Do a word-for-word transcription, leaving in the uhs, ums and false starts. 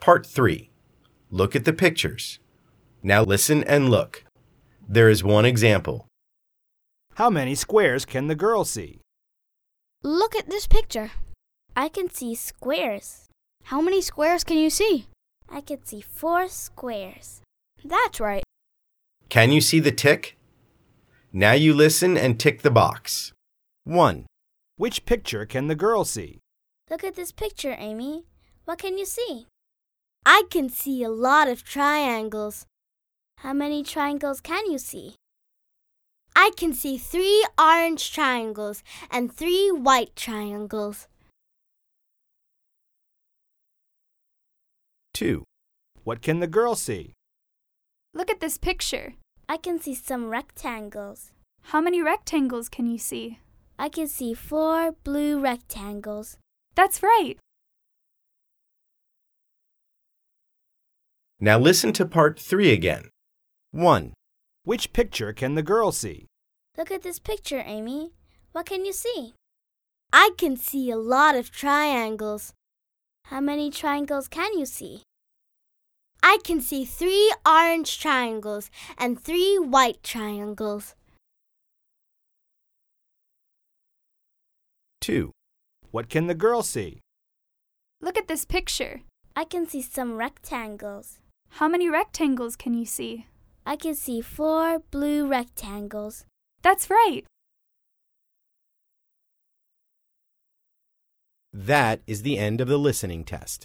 Part three. Look at the pictures. Now listen and look. There is one example. How many squares can the girl see? Look at this picture. I can see squares. How many squares can you see? I can see four squares. That's right. Can you see the tick? Now you listen and tick the box. one. Which picture can the girl see? Look at this picture, Amy. What can you see? I can see a lot of triangles. How many triangles can you see? I can see three orange triangles and three white triangles. two. What can the girl see? Look at this picture. I can see some rectangles. How many rectangles can you see? I can see four blue rectangles. That's right. Now listen to part three again. one. Which picture can the girl see? Look at this picture, Amy. What can you see? I can see a lot of triangles. How many triangles can you see? I can see three orange triangles and three white triangles. two. What can the girl see? Look at this picture. I can see some rectangles. How many rectangles can you see? I can see four blue rectangles. That's right. That is the end of the listening test.